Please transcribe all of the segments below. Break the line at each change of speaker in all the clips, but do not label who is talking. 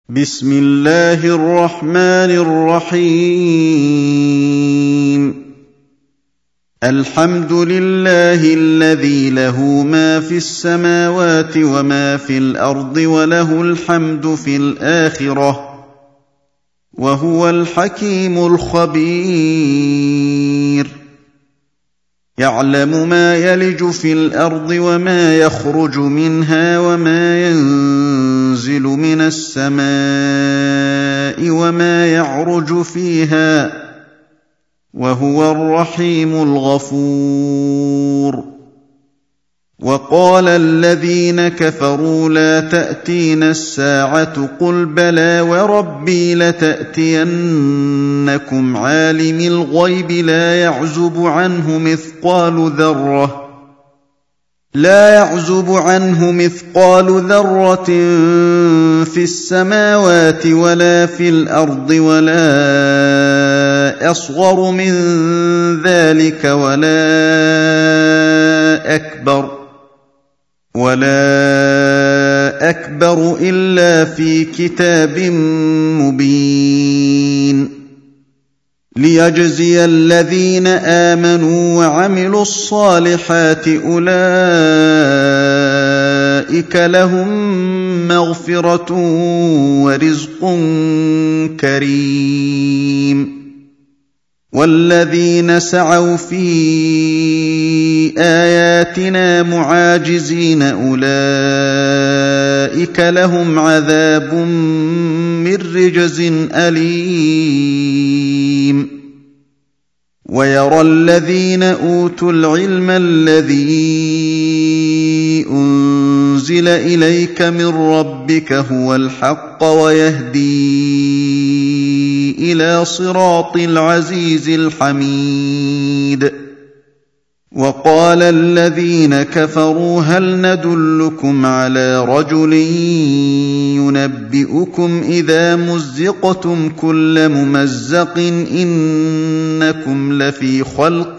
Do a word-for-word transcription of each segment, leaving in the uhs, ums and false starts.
بسم الله الرحمن الرحيم الحمد لله الذي له ما في السماوات وما في الأرض وله الحمد في الآخرة وهو الحكيم الخبير يعلم ما يلج في الأرض وما يخرج منها وما ينزل من السماء وما يعرج فيها وهو الرحيم الغفور وقال الذين كفروا لا تأتينا الساعة قل بلى وربي لتأتينكم عالم الغيب لا يعزب عنه مثقال ذرة لا يعزب عنه مثقال ذرة في السماوات ولا في الأرض ولا أصغر من ذلك ولا أكبر ولا أكبر إلا في كتاب مبين ليجزي الذين آمنوا وعملوا الصالحات أولئك لهم مغفرة ورزق كريم والذين سعوا في آياتنا معاجزين أولئك لهم عذاب من رجز أليم ويرى الذين أوتوا العلم الذي أنزل إليك من ربك هو الحق ويهدي إلى صراط العزيز الحميد وقال الذين كفروا هل ندلكم على رجل ينبئكم إذا مزقتم كل ممزق إنكم لفي خلق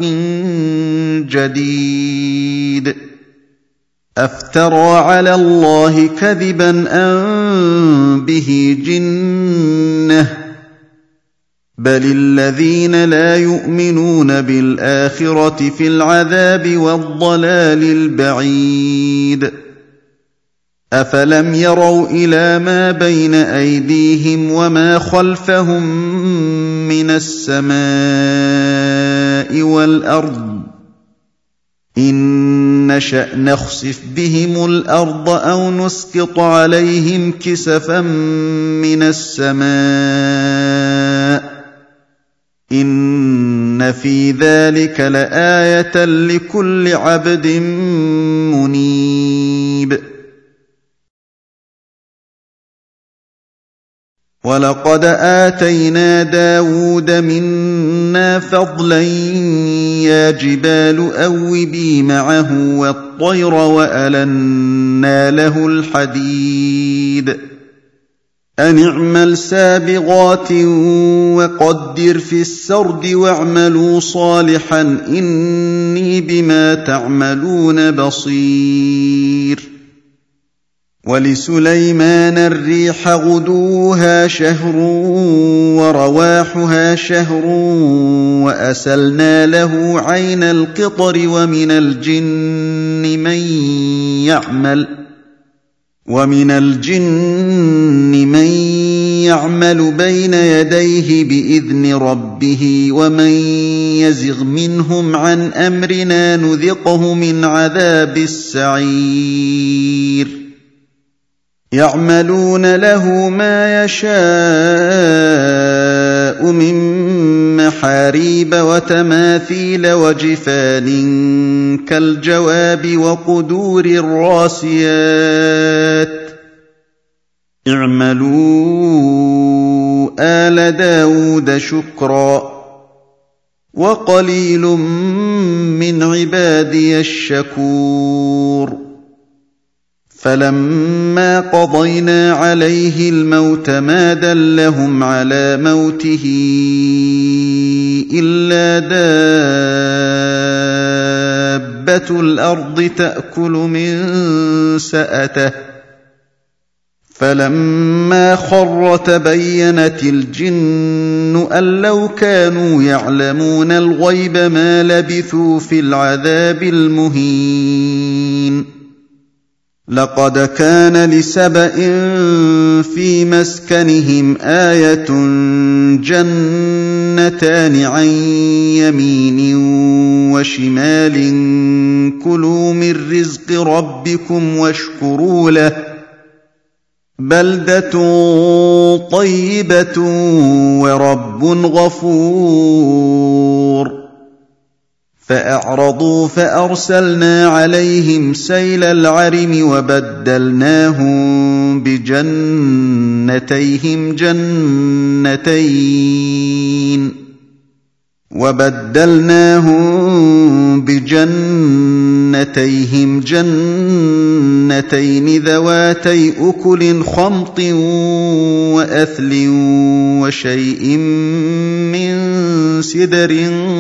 جديد أفترى على الله كذبا أم به جنة بل الذين لا يؤمنون بالآخرة في العذاب والضلال البعيد أفلم يروا إلى ما بين أيديهم وما خلفهم من السماء والأرض إن نشأ نخسف بهم الأرض أو نسقط عليهم كسفا من السماء إن في ذلك لآية لكل عبد منيب ولقد آتينا داود منا فضلا يا جبال أوبي معه والطير وألنا له الحديد أن اعمل سابغات وقدر في السرد واعملوا صالحا إني بما تعملون بصير ولسليمان الريح غدوها شهر ورواحها شهر وأسلنا له عين القطر ومن الجن من يعمل ومن الجن من يعمل بين يديه بإذن ربه ومن يزغ منهم عن أمرنا نذقه من عذاب السعير يعملون له ما يشاء من محاريب وتماثيل وجفان كالجواب وقدور الراسيات اعملوا آل داود شكرا وقليل من عبادي الشكور فلما قضينا عليه الموت ما دلهم على موته إلا دابة الأرض تأكل من سأته فَلَمَّا خَرَّ تَبَيَّنَتِ الْجِنُّ أَن لَّوْ كَانُوا يَعْلَمُونَ الْغَيْبَ مَا لَبِثُوا فِي الْعَذَابِ الْمُهِينِ لَقَدْ كَانَ لِسَبَإٍ فِي مَسْكَنِهِمْ آيَةٌ جَنَّتَانِ عَن يَمِينٍ وَشِمَالٍ كُلُوا مِن رِّزْقِ رَبِّكُمْ وَاشْكُرُوا لَهُ بَلْدَةٌ طَيِّبَةٌ وَرَبٌّ غَفُورٌ فَأَعْرَضُوا فَأَرْسَلْنَا عَلَيْهِمْ سَيْلَ الْعَرِمِ وَبَدَّلْنَاهُم بِجَنَّتَيْهِمْ جَنَّتَيْنِ وَبَدَّلْنَاهُم بِجَنَّتَيْهِمْ جَنَّتَيْنِ ذَوَاتَيْ أُكُلٍ خَمْطٍ وَأَثْلٍ وَشَيْءٍ مِّن سِدْرٍ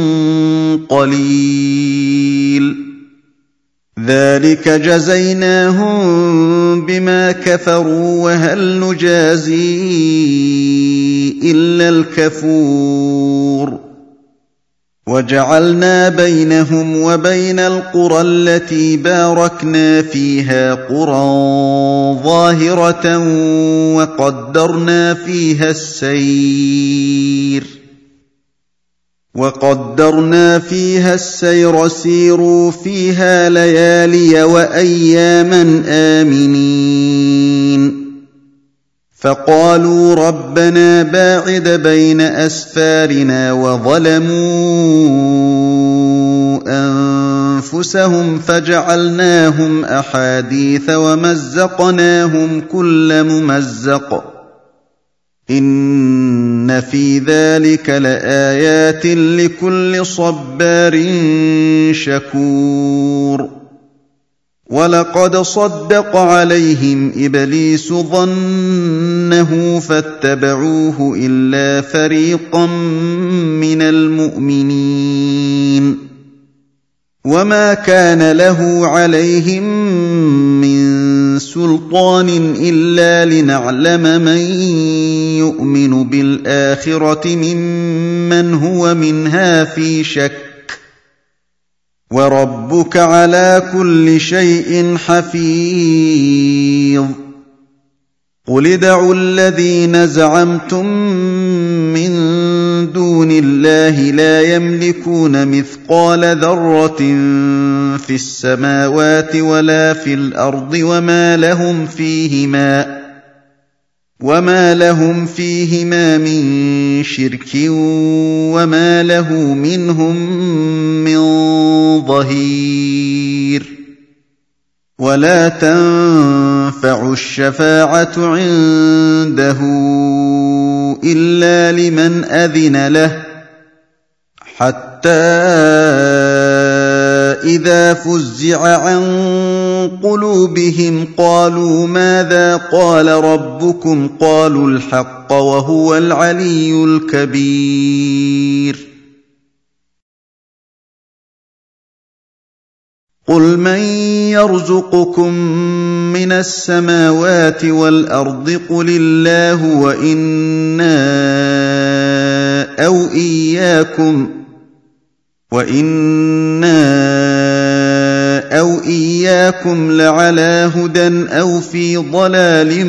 قَلِيلٍ ذَلِكَ جَزَيْنَاهُم بِمَا كَفَرُوا وَهَلْ نُجَازِي إِلَّا الْكَفُورَ وَجَعَلْنَا بَيْنَهُمْ وَبَيْنَ الْقُرَى الَّتِي بَارَكْنَا فِيهَا قُرًى ظَاهِرَةً وَقَدَّرْنَا فِيهَا السَّيْرَ وَقَدَّرْنَا فِيهَا السَّيْرَ سِيرُوا فِيهَا لَيَالِيَ وَأَيَّامًا آمِنِينَ فَقَالُوا رَبَّنَا بَاعِدْ بَيْنَ أَسْفَارِنَا وَظَلَمُوا أَنفُسَهُمْ فَجَعَلْنَاهُمْ أَحَادِيثَ وَمَزَّقْنَاهُمْ كُلَّ مُمَزَّقٍ إِنَّ فِي ذَلِكَ لَآيَاتٍ لِكُلِّ صَبَّارٍ شَكُورٍ وَلَقَدْ صَدَّقَ عَلَيْهِمْ إِبْلِيسُ ظَنَّهُ فَاتَّبَعُوهُ إِلَّا فَرِيقًا مِّنَ الْمُؤْمِنِينَ وَمَا كَانَ لَهُ عَلَيْهِم مِّن سُلْطَانٍ إِلَّا لِنَعْلَمَ مَن يُؤْمِنُ بِالْآخِرَةِ مِمَّنْ هُوَ مِنْهَا فِي شَكٍّ وَرَبُّكَ عَلَىٰ كُلِّ شَيْءٍ حَفِيظٌ قُلِ ادْعُوا الَّذِينَ زَعَمْتُم مِّن دُونِ اللَّهِ لَا يَمْلِكُونَ مِثْقَالَ ذَرَّةٍ فِي السَّمَاوَاتِ وَلَا فِي الْأَرْضِ وَمَا لَهُمْ فِيهِمَا وَمَا لَهُمْ فِيهِمَا مِن شِرْكٍ وَمَا لَهُ مِنْهُم مِّن ظَهِيرٍ وَلَا تَنفَعُ الشَّفَاعَةُ عِندَهُ إِلَّا لِمَنْ أَذِنَ لَهُ حَتَّىٰ إِذَا فُزِّعَ عَن قُلُوبِهِمْ قَالُوا مَاذَا قَالَ رَبُّكُمْ قَالُوا الْحَقَّ وَهُوَ الْعَلِيُّ الْكَبِيرُ قُلْ مَن يَرْزُقُكُم مِّنَ السَّمَاوَاتِ وَالْأَرْضِ قُلِ اللَّهُ وَإِنَّا أَوْ إِيَّاكُمْ وَإِنَّا أَوْ إِيَّاكُمْ لَعَلَىٰ هُدًى أَوْ فِي ضَلَالٍ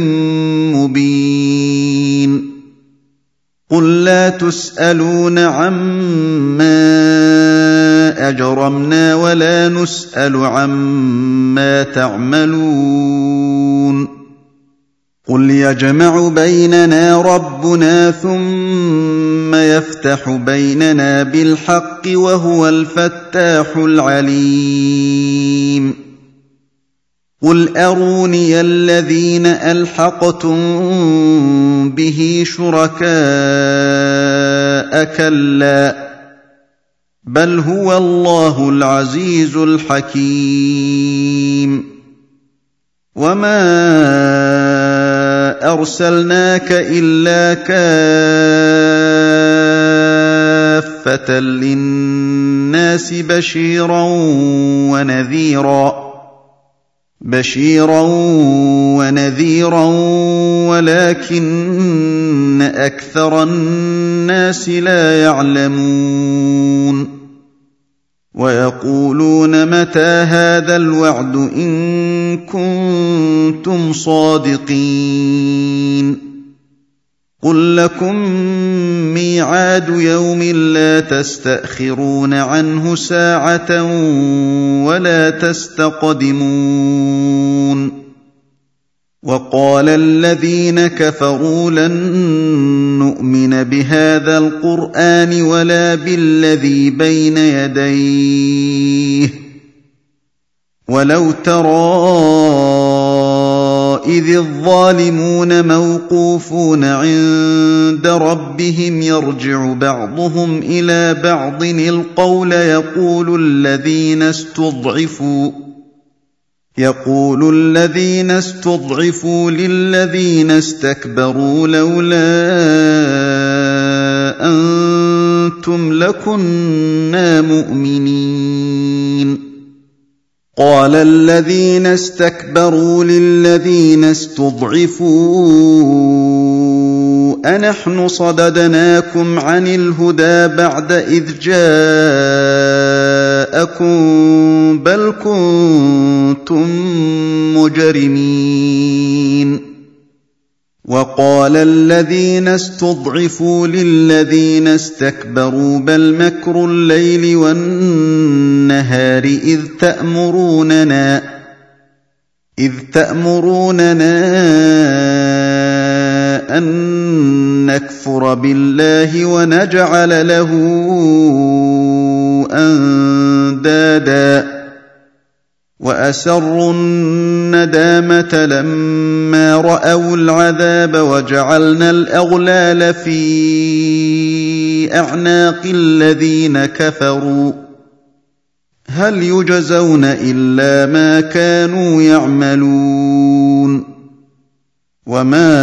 مُّبِينٍ قُل لَّا تُسْأَلُونَ عَمَّا أَجْرَمْنَا وَلَا نُسْأَلُ عَمَّا تَعْمَلُونَ قُلْ يَجْمَعُ بَيْنَنَا رَبُّنَا ثُمَّ يَفْتَحُ بَيْنَنَا بِالْحَقِّ وَهُوَ الْفَتَّاحُ الْعَلِيمُ قُلْ أَرُونِيَ الَّذِينَ أَلْحَقْتُم بِهِ شُرَكَاءَ كَلَّا بَلْ هُوَ اللَّهُ الْعَزِيزُ الْحَكِيمُ وَمَا أَرْسَلْنَاكَ إِلَّا كَافَّةً لِّلنَّاسِ بَشِيرًا وَنَذِيرًا بشيرا ونذيرا ولكن أكثر الناس لا يعلمون ويقولون متى هذا الوعد إن كنتم صادقين قل لكم ميعاد يوم لا تستأخرون عنه ساعة ولا تستقدمون وقال الذين كفروا لن نؤمن بهذا القرآن ولا بالذي بين يديه ولو ترى إذ الظالمون موقوفون عند ربهم يرجع بعضهم إلى بعض القول يقول الذين استضعفوا يقول الذين استضعفوا للذين استكبروا لولا أنتم لكنا مؤمنين قال الذين استكبروا للذين استضعفوا أنحن صددناكم عن الهدى بعد إذ جاءكم بل كنتم مجرمين وقال الذين استضعفوا للذين استكبروا بل مكر الليل والنهار إذ تأمروننا إذ تأمروننا أن نكفر بالله ونجعل له أندادا وأسروا الندامة لما رأوا العذاب وجعلنا الأغلال في أعناق الذين كفروا هل يجزون إلا ما كانوا يعملون وما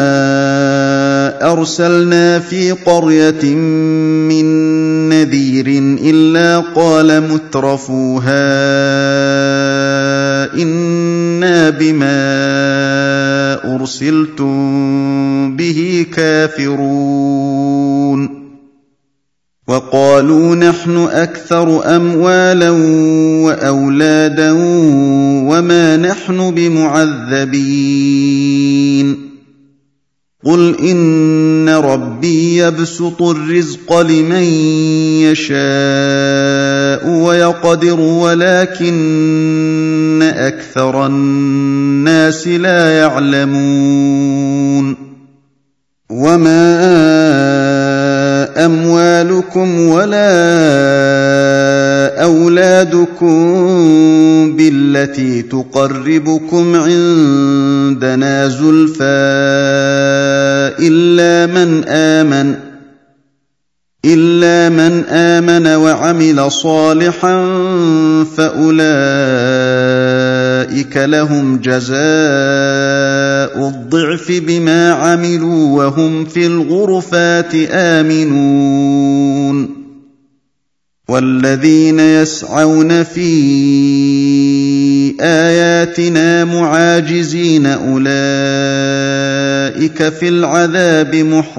أرسلنا في قرية من نذير إلا قال مترفوها إنا بما أرسلتم به كافرون وقالوا نحن أكثر أموالا وأولادا وما نحن بمعذبين قل إن ربي يبسط الرزق لمن يشاء ويقدر ولكن أكثر الناس لا يعلمون وما أموالكم ولا أولادكم بالتي تقربكم عندنا زلفى إلا من آمن إلا من آمن وعمل صالحا فأولئك لهم جزاء الضعف بما عملوا وهم في الغرفات آمنون والذين يسعون في آياتنا معاجزين أولئك في العذاب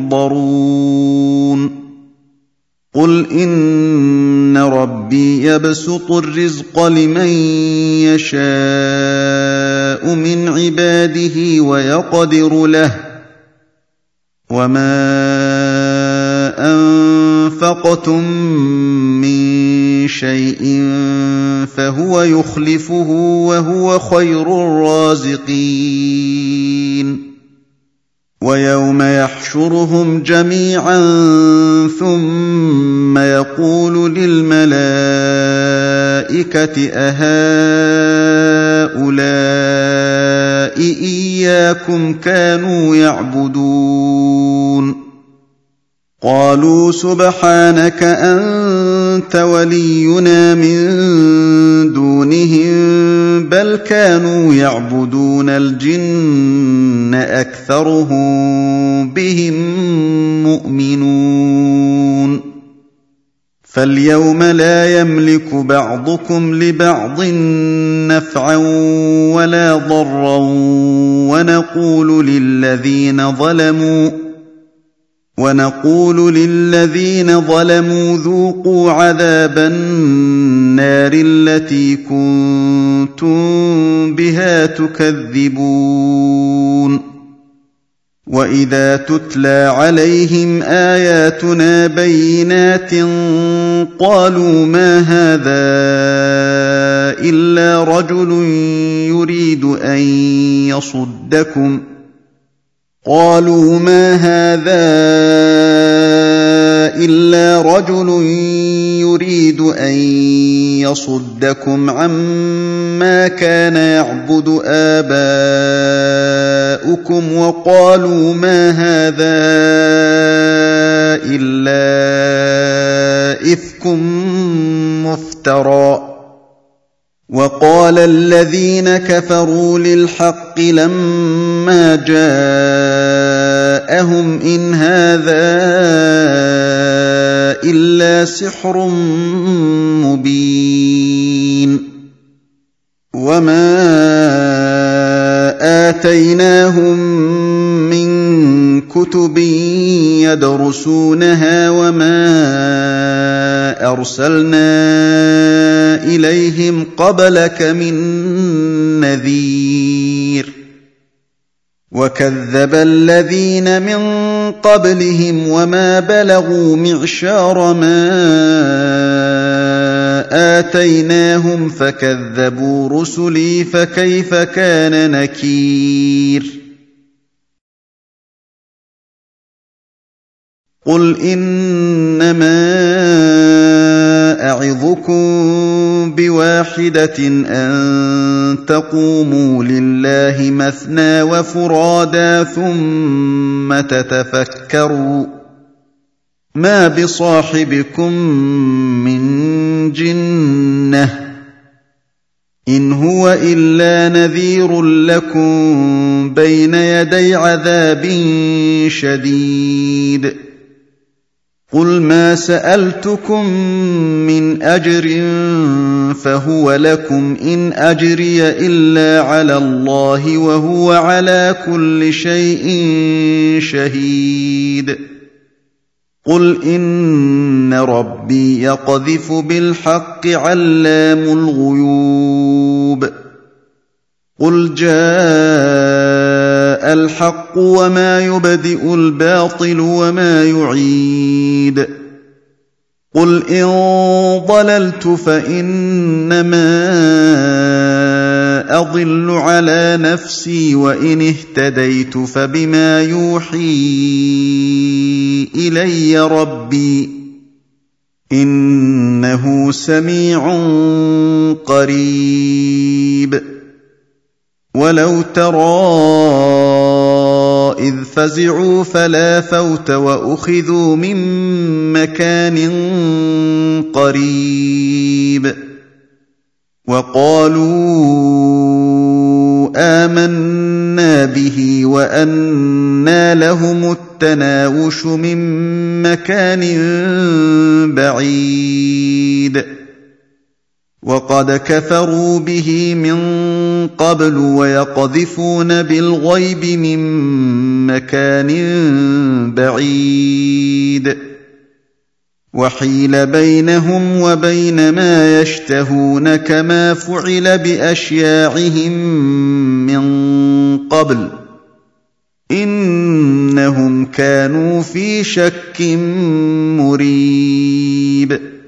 محضرون قل إن ربي يبسط الرزق لمن يشاء من عباده ويقدر له وما أنفقتم من شيء فهو يخلفه وهو خير الرازقين ويوم يحشرهم جميعا ثم يقول للملائكة أهؤلاء إياكم كانوا يعبدون قالوا سبحانك أنت ولينا من دونهم بل كانوا يعبدون الجن أكثرهم بهم مؤمنون فاليوم لا يملك بعضكم لبعض نفعا ولا ضرا ونقول للذين ظلموا ونقول للذين ظلموا ذوقوا عذاب النار التي كنتم بها تكذبون وإذا تتلى عليهم آياتنا بينات قالوا ما هذا إلا رجل يريد أن يصدكم قالوا ما هذا إلا رجل يريد أن يصدكم عما كان يعبد آباؤكم وقالوا ما هذا إلا إفك مفترى وقال الذين كفروا للحق لما جاءهم إن هذا إلا سحر مبين وما آتيناهم من كتب يدرسونها وما أرسلنا إليهم قبلك من نذير وكذب الذين من قبلهم وما بلغوا معشار ما آتيناهم فكذبوا رسلي فكيف كان نكير قل إنما أعظكم بواحدة أن تقوموا لله مثنى وفرادا ثم تتفكروا ما بصاحبكم من جنة إن هو إلا نذير لكم بين يدي عذاب شديد قل ما سألتكم من أجر فهو لكم إن أجري إلا على الله وهو على كل شيء شهيد قل إن ربي يقذف بالحق علام الغيوب قل جاء الحق وما يبدئ الباطل وما يعيد قل إن ضللت فإنما أضل على نفسي وإن اهتديت فبما يوحي إلي ربي إنه سميع قريب ولو ترى إذ فزعوا فلا فوت وأخذوا من مكان قريب وقالوا آمنا به وأنى لهم التناوش من مكان بعيد وقد كفروا به من قبل ويقذفون بالغيب من مكان بعيد وحيل بينهم وبين ما يشتهون كما فعل بأشياعهم من قبل إنهم كانوا في شك مريب